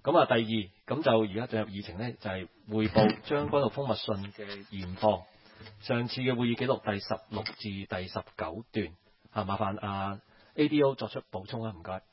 咁啊，第二咁就而家進入議程呢，就係匯報將軍澳蜂蜜訊嘅現況。上次嘅會議記錄第16至第19段，麻煩ADO 作出補充啊，唔該。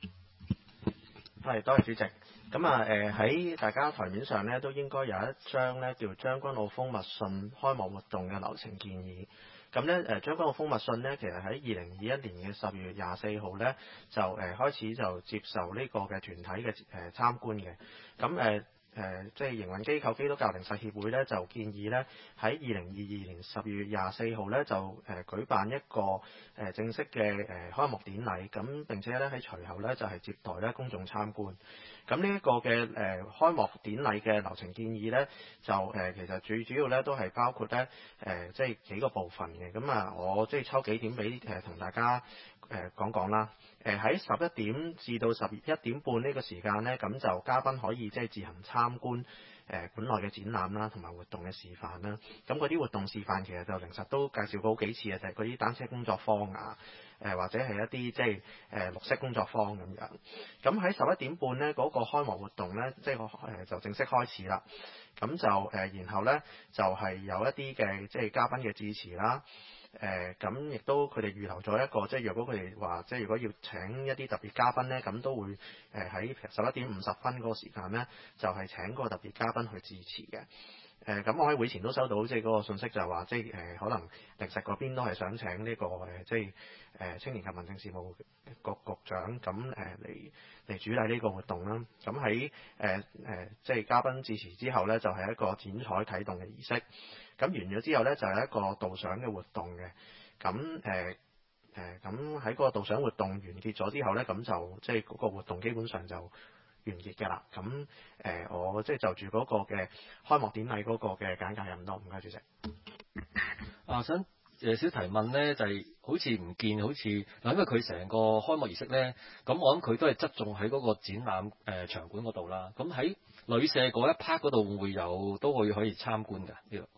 係，多謝主席。咁喺大家台面上咧，都應該有一張咧叫將軍澳蜂蜜訊開幕活動嘅流程建議。咁咧將軍澳蜂蜜訊咧，其實喺2021年嘅10月24號咧，就開始就接受呢個嘅團體嘅參觀嘅。咁即係營運機構基督教靈實協會咧，就建議咧喺2022年10月24號咧，就舉辦一個正式嘅開幕典禮，咁並且咧喺隨後咧就係接待咧公眾參觀。咁呢一個嘅開幕典禮嘅流程建議咧，就其實最主要咧都係包括咧即係幾個部分嘅。咁我即係抽幾點俾同大家講講啦。喺11點至到11點半呢個時間咧，咁就嘉賓可以即係自行參觀本內嘅展覽啦，同埋活動嘅示範啦。咁嗰啲活動示範其實就靈實都介紹過好幾次嘅，就係嗰啲單車工作坊啊，或者係一啲即係綠色工作坊咁樣。咁喺11點半咧嗰個開幕活動咧，即係就正式開始啦。咁就然後咧就係有一啲嘅即係嘉賓嘅致辭啦。咁亦都佢哋預留咗一個，即係若果佢哋話，即係如果要請一啲特別嘉賓咧，咁都會喺11點50分嗰個時間咧，就係請個特別嘉賓去致辭嘅。咁我喺會前都收到即係嗰個信息，就係話即係可能靈實嗰邊都係想請呢個即係青年及民政事務局局長咁嚟主禮呢個活動啦。咁喺即係嘉賓致辭之後咧，就係一個剪彩啟動嘅儀式。咁完咗之後咧，就係一個導賞嘅活動嘅。咁咁喺嗰個導賞活動完結咗之後咧，咁就即係嗰個活動基本上就完結嘅啦。咁我即係就住嗰個嘅開幕典禮嗰個嘅簡介咁多，唔該主席。 想少提問咧，就係好似唔見好似嗱，因為佢成個開幕儀式咧，咁我諗佢都係側重喺嗰個展覽場館嗰度啦。咁喺旅社嗰一 part 嗰度會唔會有都可以參觀㗎呢度？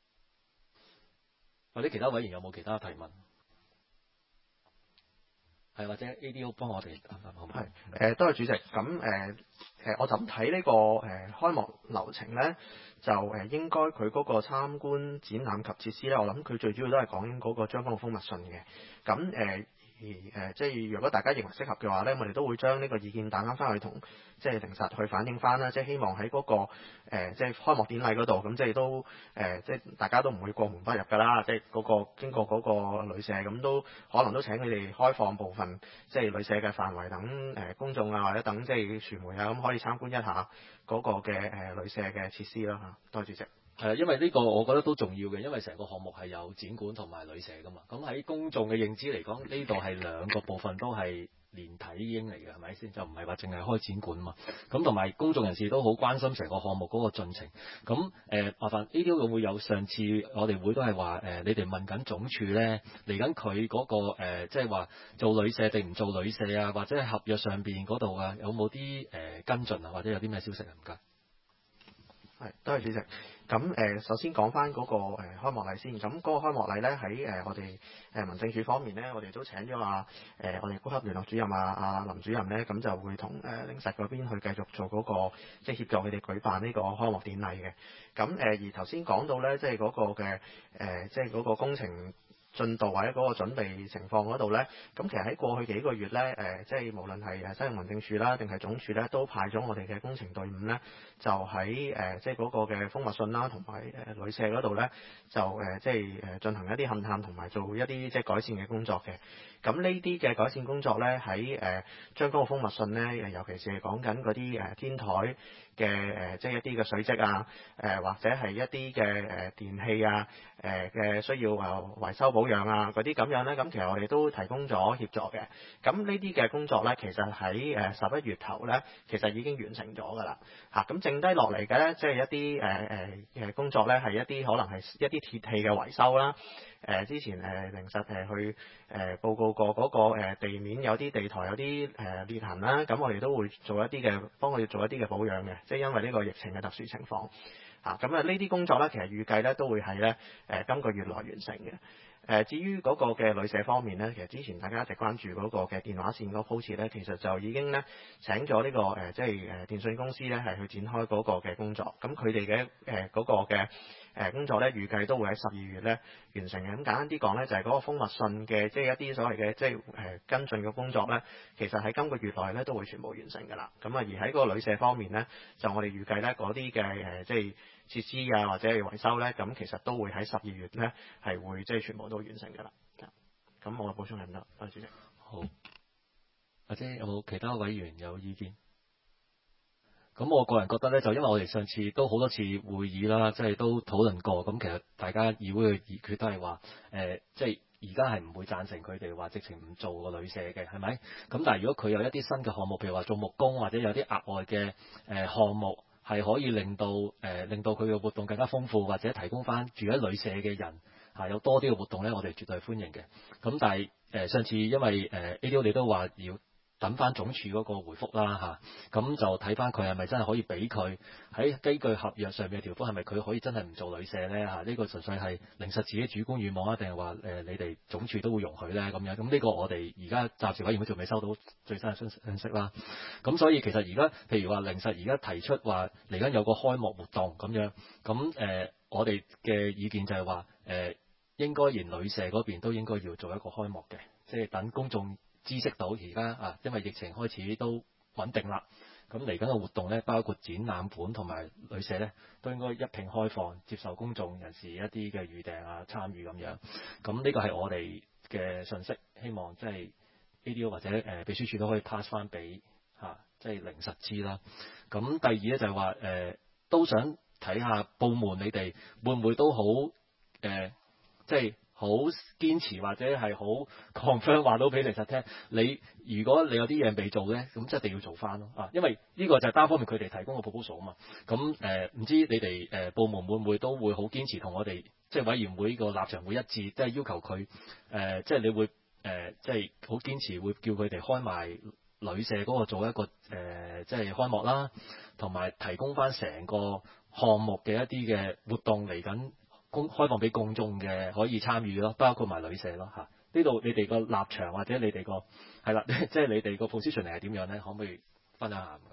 或者其他委員有冇其他提問？係或者 ADO 幫我哋好唔好？ 係多謝主席。咁我就咁睇呢個開幕流程咧，就應該佢嗰個參觀展覽及設施咧，我諗佢最主要都係講緊嗰個將軍澳蜂蜜訊嘅。咁即係如果大家認為適合嘅話咧，我哋都會將呢個意見打返去同即係靈實去反映返啦。即係希望喺嗰個即係開幕典禮嗰度，咁即係都即係大家都唔會過門不入㗎啦。即係嗰個經過嗰個旅社，咁都可能都請佢哋開放部分即係旅社嘅範圍等公眾啊，或者等即係傳媒啊，咁可以參觀一下嗰個嘅旅社嘅設施啦嚇。多謝主席。 因為呢個我覺得都重要嘅，因為成個項目係有展館同埋旅社噶嘛。咁喺公眾嘅認知嚟講，呢度係兩個部分都係連體嬰嚟嘅，係咪先？就唔係話淨係開展館嘛。咁同埋公眾人士都好關心成個項目嗰個進程。咁麻煩 ADO 會唔會有上次我哋會都係話你哋問緊總署咧嚟緊佢嗰個即係話做旅社定唔做旅社啊，或者係合約上邊嗰度啊，有冇啲跟進啊，或者有啲咩消息啊？唔該。 係，多謝主席。咁首先講翻嗰個開幕禮先。咁嗰個開幕禮咧喺我哋民政處方面咧，我哋都請咗我哋高級聯絡主任阿林主任咧，咁就會同靈實嗰邊去繼續做嗰個即係協助佢哋舉辦呢個開幕典禮嘅。咁而頭先講到咧，即係嗰個嘅即係嗰個工程進度或者嗰個準備情況嗰度咧，咁其實喺過去幾個月咧，即係無論係西營民政處啦，定係總署咧，都派咗我哋嘅工程隊伍咧，就喺即係嗰個嘅蜂蜜訊啦，同埋旅社嗰度咧，就即係進行一啲勘探同埋做一啲即係改善嘅工作嘅。咁呢啲嘅改善工作咧，喺將軍澳蜂蜜訊咧，尤其是係講緊嗰啲天台嘅即係一啲嘅水漬啊，或者係一啲嘅電器啊，嘅需要維修保養啊嗰啲咁樣咧，咁其實我哋都提供咗協助嘅。咁呢啲嘅工作咧，其實喺11月頭咧，其實已經完成咗㗎啦。咁剩低落嚟嘅咧，即係一啲工作咧，係一啲可能係一啲鐵器嘅維修啦。之前靈實去報告過嗰個地面有啲地台有啲裂痕啦，咁我哋都會做一啲嘅幫佢哋做一啲嘅保養嘅，即係因為呢個疫情嘅特殊情況。咁呢啲工作咧，其實預計咧都會係咧今個月內完成嘅。 至於嗰個嘅旅社方面咧，其實之前大家一直關注嗰個嘅電話線嗰個鋪設咧，其實就已經咧請咗呢個即係電信公司咧係去展開嗰個嘅工作。咁佢哋嘅嗰個嘅工作咧，預計都會喺12月咧完成嘅。咁簡單啲講咧，就係嗰個蜂蜜信嘅即係一啲所謂嘅即係跟進嘅工作咧，其實喺今個月內咧都會全部完成㗎啦。咁啊，而喺嗰個旅社方面咧，就我哋預計咧嗰啲嘅即係設施啊或者係維修咧，咁其實都會喺12月咧係會即係全部都完成㗎啦。咁我嘅補充係唔得，多謝主席。 好，或者有冇其他委員有意見？咁我個人覺得咧，就因為我哋上次都好多次會議啦，即係都討論過。咁其實大家議會嘅議決都係話，即係而家係唔會贊成佢哋話直情唔做個旅社嘅，係咪？咁但係如果佢有一啲新嘅項目，譬如話做木工或者有啲額外嘅項目，係可以令到佢嘅活動更加豐富，或者提供翻住喺旅社嘅人有多啲嘅活動咧，我哋絕對係歡迎嘅。咁但係上次因為ADO 你都話要等翻總署嗰個回覆啦咁就睇翻佢係咪真係可以俾佢喺根據合約上面嘅條款係咪佢可以真係唔做旅社咧呢個純粹係靈實自己主觀願望啊，定係話你哋總署都會容許咧咁樣？咁呢個我哋而家暫時委員會仲未收到最新嘅信息啦。咁所以其實而家譬如話靈實而家提出話嚟緊有個開幕活動咁樣，咁我哋嘅意見就係話應該連旅社嗰邊都應該要做一個開幕嘅，即係等公眾知識到而家因為疫情開始都穩定啦，咁嚟緊嘅活動咧，包括展覽館同埋旅社咧，都應該一併開放，接受公眾人士一啲嘅預訂參與咁樣。咁呢個係我哋嘅信息，希望即係 ADO 或者秘書處都可以 pass 翻俾即係靈實知啦。咁第二咧就係話都想睇下部門你哋會唔會都好即係好堅持或者係好 confirm 話到俾靈實聽，如果你有啲嘢未做咧，咁即係一定要做翻咯因為呢個就係單方面佢哋提供個 proposal 啊嘛。咁唔知你哋部門會唔會都會好堅持同我哋即係委員會個立場會一致，即係要求佢即係你會即係好堅持會叫佢哋開埋旅社嗰個做一個即係開幕啦，同埋提供翻成個項目嘅一啲嘅活動嚟緊。開放俾公眾嘅可以參與咯，包括埋旅社咯呢度你哋個立場或者你哋個係啦，即係你哋個 position 係點樣咧？可唔可以分享下？唔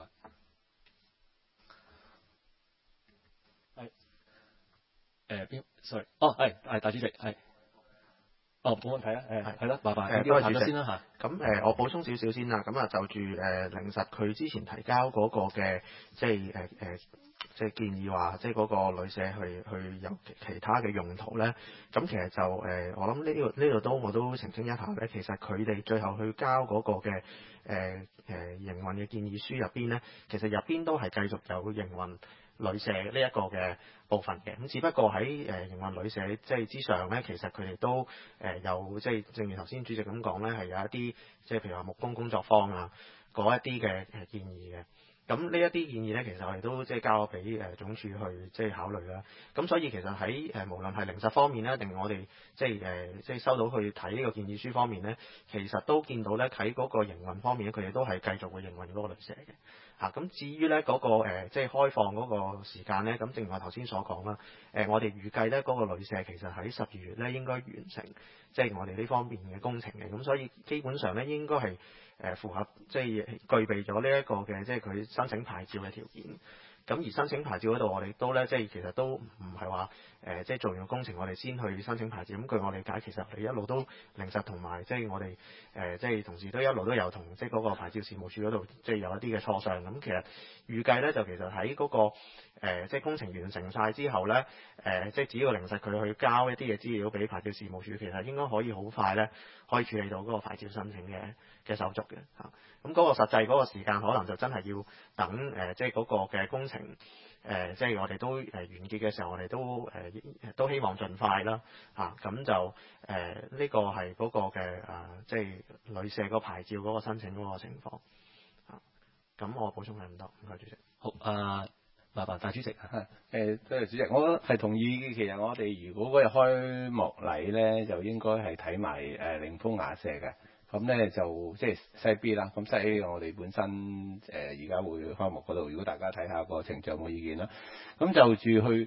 該。邊？sorry，係大主席係。冇問題啊。係啦，麻煩。 多謝主席先啦咁我補充少少先啦。咁就住靈實佢之前提交嗰個嘅即係即係建議話，即係嗰個旅社去有其他嘅用途咧。咁其實就我諗呢度我都澄清一下咧。其實佢哋最後去交嗰個嘅營運嘅建議書入邊咧，其實入邊都係繼續有營運旅社呢一個嘅部分嘅。咁只不過喺營運旅社即係之上咧，其實佢哋都有即係正如頭先主席咁講咧，係有一啲即係譬如話木工工作坊嗰一啲嘅建議嘅。咁呢一啲建議咧，其實我哋都即係交咗俾總署去即係考慮啦。咁所以其實喺無論係靈實方面咧，定我哋即係收到去睇呢個建議書方面咧，其實都見到咧喺嗰個營運方面咧，佢哋都係繼續會營運嗰個旅社嘅。咁至於咧嗰個即係開放嗰個時間咧，咁正如我頭先所講啦，我哋預計咧嗰個旅社其實喺12月咧應該完成即係我哋呢方面嘅工程嘅。咁所以基本上咧應該係符合即係具備咗呢一個嘅即係佢申請牌照嘅條件。咁而申請牌照嗰度，我哋都咧即係其實都唔係話即係做完個工程，我哋先去申請牌照。咁據我理解，其實我哋一路都靈實同埋即係我哋即係同事都一路都有同即係嗰個牌照事務處嗰度即係有一啲嘅磋商。咁其實預計咧就其實喺嗰個即係工程完成晒之後咧，即係只要靈實佢去交一啲嘅資料俾牌照事務處，其實應該可以好快咧可以處理到嗰個牌照申請嘅手續嘅嚇。咁嗰個實際嗰個時間可能就真係要等即係嗰個嘅工程即係我哋都完結嘅時候，我哋都希望盡快啦嚇。咁就呢個係嗰個嘅即係旅社個牌照嗰個申請嗰個情況嚇。咁我補充係唔多，唔該主席。 好麻煩大主席多謝主席，我係同意。其實我哋如果嗰日開幕禮咧，就應該係睇埋靈峰雅舍嘅。咁咧就即係西 B 啦。咁西 A 我哋本身而家會開幕嗰度，如果大家睇下個程序有冇意見啦。咁就住去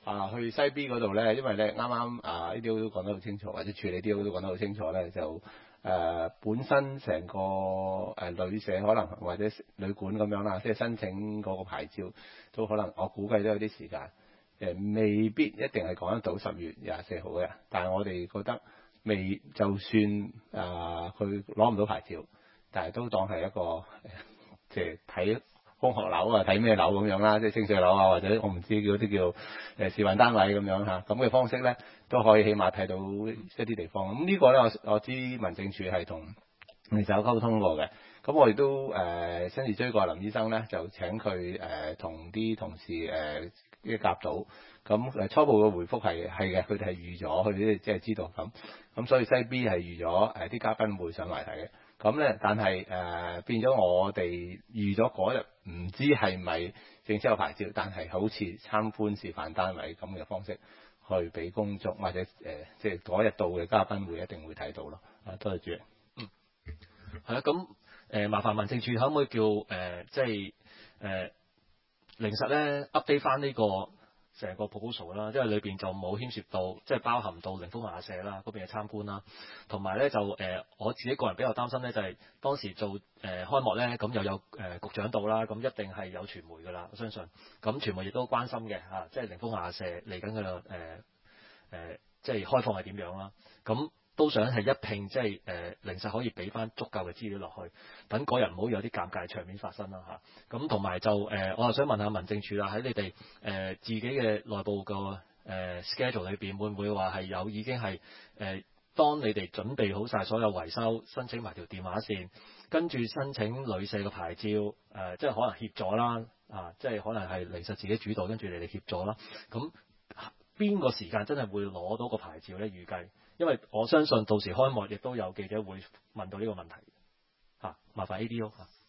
去西 B 嗰度咧，因為咧啱啱呢啲都講得好清楚，或者處理啲都講得好清楚咧，就本身成個旅社可能或者旅館咁樣啦，即係申請嗰個牌照都可能我估計都有啲時間，未必一定係講得到10月24號嘅，但係我哋覺得未就算佢攞唔到牌照，但係都當係一個即係睇空殼樓啊，睇咩樓咁樣啦，即係清水樓啊，或者我唔知嗰啲叫示範單位咁樣嚇，咁嘅方式咧都可以起碼睇到一啲地方。咁呢個咧我知民政處係同你有溝通過嘅，咁我亦都親自追過林醫生咧，就請佢同啲同事一夾到，咁初步嘅回覆係嘅，佢哋係預咗，佢哋即係知道咁所以西 B 係預咗啲嘉賓會上埋睇嘅。咁咧，但係變咗我哋預咗嗰日唔知係咪正式有牌照，但係好似參觀示範單位咁嘅方式去俾公眾或者即係嗰日到嘅嘉賓會一定會睇到咯。多謝主席。 係啦，咁麻煩民政處可唔可以叫即係零實咧 update 翻呢個成個 proposal 啦，因為裏邊就冇牽涉到，即係包含到靈峰雅舍啦嗰邊嘅參觀啦，同埋咧就我自己個人比較擔心咧，就係當時做開幕咧，咁又有局長到啦，咁一定係有傳媒噶啦，我相信，咁傳媒亦都關心嘅嚇，即係靈峰雅舍嚟緊嘅即係開放係點樣啦，咁都想係一併即係零實可以俾翻足夠嘅資料落去，等嗰日唔好有啲尷尬場面發生啦嚇。咁同埋就我又想問下民政處啦，喺你哋自己嘅內部個schedule 裏邊，會唔會話係有已經係當你哋準備好晒所有維修，申請埋條電話線，跟住申請旅社嘅牌照，即係可能協助啦，即係可能係零實自己主導，跟住你哋協助啦。咁邊個時間真係會攞到個牌照咧？預計？因為我相信到時開幕亦都有記者會問到呢個問題嚇，麻煩 ADO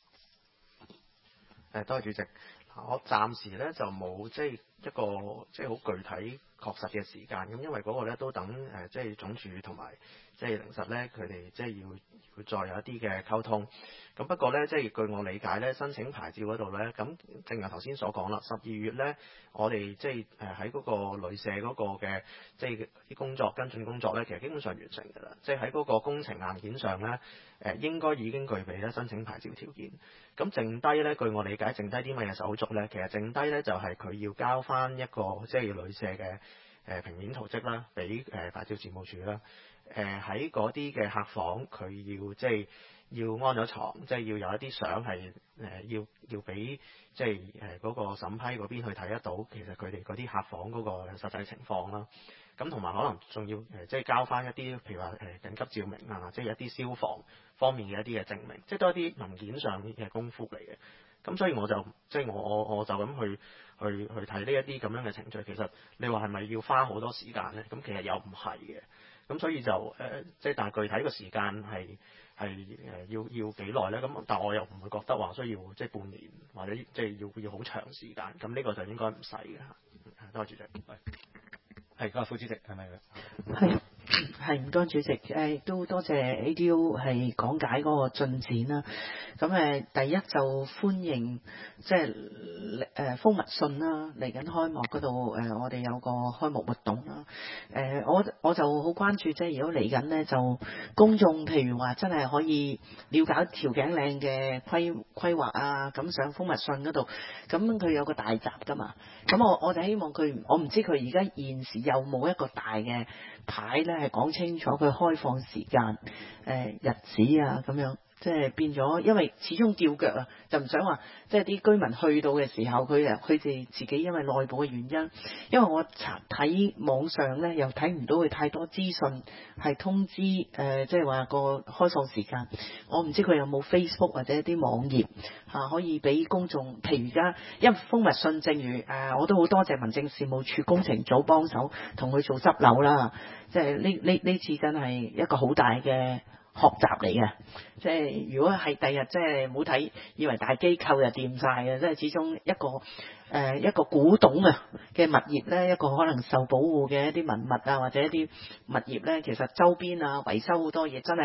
嚇。 多謝主席。我暫時咧就冇即係一個即係好具體確實嘅時間，咁因為嗰個咧都等即係總署同埋即係零實咧，佢哋即係要再有一啲嘅溝通。咁不過咧，即係據我理解咧，申請牌照嗰度咧，咁正如頭先所講啦，12月咧，我哋即係喺嗰個旅社嗰個嘅即係啲工作跟進工作咧，其實基本上完成㗎啦。即係喺嗰個工程硬件上咧，應該已經具備咧申請牌照條件。咁剩低咧，據我理解，剩低啲乜嘢手續咧？其實剩低咧就係佢要交翻一個即係旅社嘅平面圖則啦，俾牌照事務處啦。喺嗰啲嘅客房，佢要即係要安咗床，即係要有一啲相係要俾即係嗰個審批嗰邊去睇得到，其實佢哋嗰啲客房嗰個實際情況啦。咁同埋可能仲要即係交翻一啲，譬如話緊急照明啊，即係一啲消防方面嘅一啲嘅證明，即係都係一啲文件上嘅功夫嚟嘅。咁所以我就即係我就咁去睇呢一啲咁樣嘅程序。其實你話係咪要花好多時間咧？咁其實又唔係嘅。咁所以就即係但係具體嘅時間係要幾耐咧？咁但係我又唔會覺得話需要即係半年或者即係要好長時間。咁呢個就應該唔使嘅嚇。多謝主席。 係，今日副主席係咪？ 係唔該主席，都多謝 ADO 係講解嗰個進展啦。咁第一就歡迎即係蜂蜜信啦，嚟緊開幕嗰度我哋有個開幕活動啦。我就好關注，即係如果嚟緊呢，就公眾譬如話真係可以了解條頸嶺嘅規劃啊，咁上蜂蜜信嗰度，咁佢有個大閘㗎嘛。咁我就希望佢，我唔知佢而家現時有冇一個大嘅牌咧，係講清楚佢開放時間、日子啊咁樣，即係變咗，因為始終吊腳啊，就唔想話即係啲居民去到嘅時候，佢哋自己因為內部嘅原因，因為我睇網上咧又睇唔到佢太多資訊係通知即係話個開放時間，我唔知佢有冇 Facebook 或者一啲網頁可以俾公眾，譬如而家因為蜂蜜信，正如我都好多謝民政事務處工程組幫手同佢做執樓啦，即係呢次真係一個好大嘅學習嚟嘅，即係如果係第日即係唔好睇，以為大機構就掂晒嘅，即係始終一個古董嘅物業咧，一個可能受保護嘅一啲文物啊，或者一啲物業咧，其實周邊啊維修好多嘢真係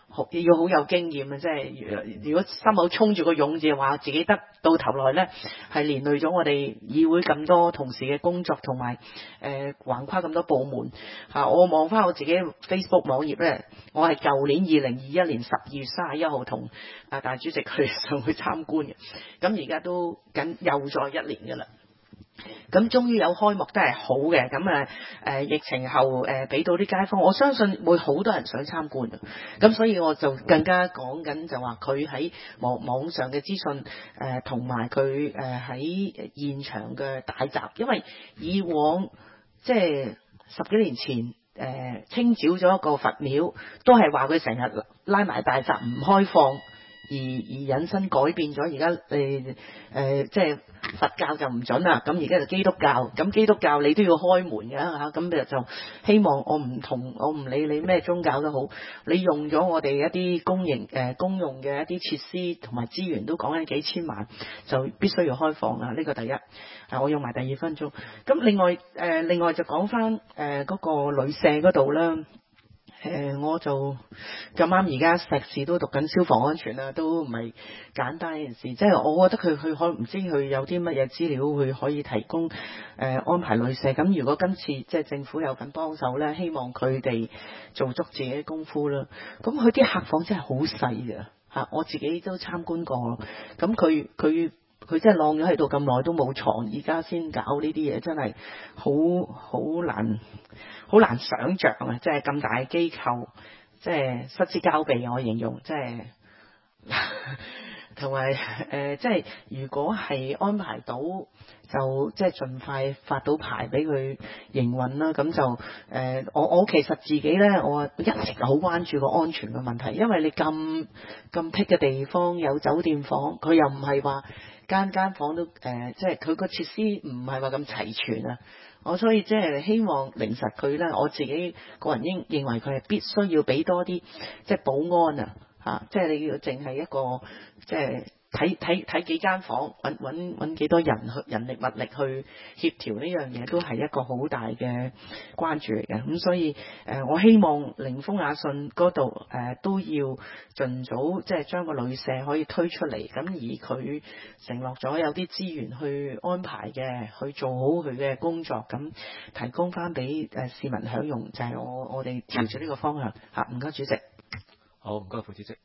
要好有經驗啊！即係如果心口衝住個勇字，話自己得到頭來呢，係連累咗我哋議會咁多同事嘅工作，同埋橫跨咁多部門嚇。我望翻我自己 Facebook 網頁呢，我係舊年2021年12月31號同大主席上去參觀嘅，咁而家都又再一年㗎啦。咁終於有開幕都係好嘅，咁疫情後俾到啲街坊，我相信會好多人想參觀，咁所以我就更加講緊就話佢喺網上嘅資訊同埋佢喺現場嘅大閘，因為以往即係10幾年前清剿咗一個佛廟，都係話佢成日拉埋大閘唔開放。而引申改變咗，而家即係佛教就唔準啦，咁而家就基督教，咁基督教你都要開門嘅嚇，咁就希望我唔理你咩宗教都好，你用咗我哋一啲公用嘅一啲設施同埋資源都講緊幾千萬，就必須要開放啊！呢個第一，我用埋第2分鐘。咁另外就講翻嗰個旅社嗰度啦。我就咁啱而家碩士都讀緊消防安全啦，都唔係簡單一件事。即係我覺得佢可唔知佢有啲乜嘢資料，佢可以提供安排旅社。咁如果今次即係政府有份幫手咧，希望佢哋做足自己嘅功夫啦。咁佢啲客房真係好細嘅嚇，我自己都參觀過。咁佢真係晾咗喺度咁耐都冇床，而家先搞呢啲嘢，真係好難想像啊！即係咁大嘅機構，即係失之交臂，我形容即係同埋即係如果係安排到，就即係盡快發到牌俾佢營運啦。咁就我其實自己咧，我一直好關注個安全嘅問題，因為你咁僻嘅地方有酒店房，佢又唔係話間房都即係佢個設施唔係話咁齊全啊。我所以即係希望靈實佢咧，我自己個人認為佢係必須要俾多啲即係保安啊嚇，即係你要淨係一個即係睇幾間房，揾幾多人力物力去協調呢樣嘢，都係一個好大嘅關注嚟嘅。咁所以我希望靈峰雅信嗰度都要盡早即係將個旅社可以推出嚟，咁而佢承諾咗有啲資源去安排嘅，去做好佢嘅工作，咁提供翻俾市民享用，就係我哋朝住呢個方向嚇。唔該，主席。 好，唔該，副主席。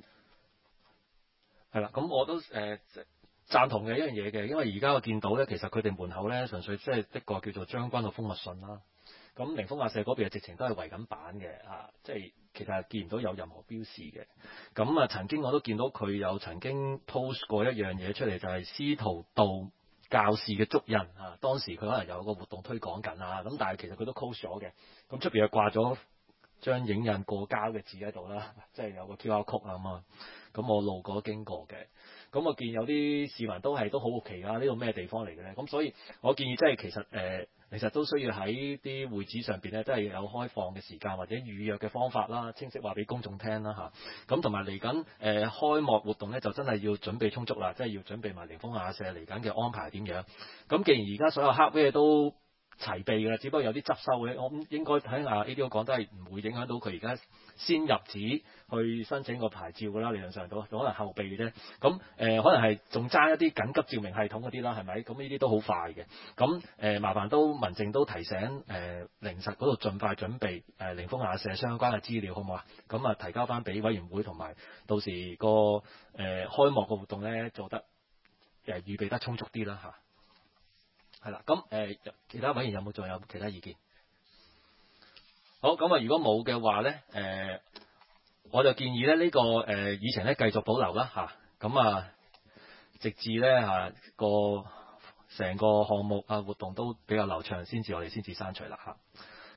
係啦，咁我都贊同嘅一樣嘢嘅，因為而家我見到咧，其實佢哋門口咧純粹即係一個叫做將軍澳蜂蜜信啦。咁靈峰雅舍嗰邊直情都係圍緊板嘅即係其實係見唔到有任何標示嘅。咁曾經我都見到佢有曾經 post 過一樣嘢出嚟，就係司徒道教士嘅足印當時佢可能有個活動推廣緊咁但係其實佢都 close 咗嘅。咁出邊又掛咗張影印過膠嘅字喺度啦，即係有個 QR code 啊嘛。咁我路過經過嘅，咁我見有啲市民都好好奇呢度咩地方嚟嘅咧？咁所以我建議即係其實都需要喺啲會址上邊咧，都係有開放嘅時間或者預約嘅方法啦，清晰話俾公眾聽啦嚇。咁同埋嚟緊開幕活動咧，就真係要準備充足啦，即係要準備埋靈峰雅舍嚟緊嘅安排點樣。咁既然而家所有hardware都齊備嘅啦，只不過有啲執收嘅，我應該喺ADO 講都係唔會影響到佢而家先入紙去申請個牌照㗎啦，理論上都可能後備嘅啫。咁可能係仲爭一啲緊急照明系統嗰啲啦，係咪？咁呢啲都好快嘅。咁麻煩民政都提醒靈實嗰度盡快準備靈峰雅舍相關嘅資料，好唔好啊？咁提交翻俾委員會，同埋到時個開幕個活動咧做得預備得充足啲啦嚇。係啦，咁其他委員有冇仲有其他意見？好，咁如果冇嘅話咧，我就建議咧呢個議程咧繼續保留啦嚇。咁直至咧成個項目活動都比較流暢，我哋先至刪除啦嚇。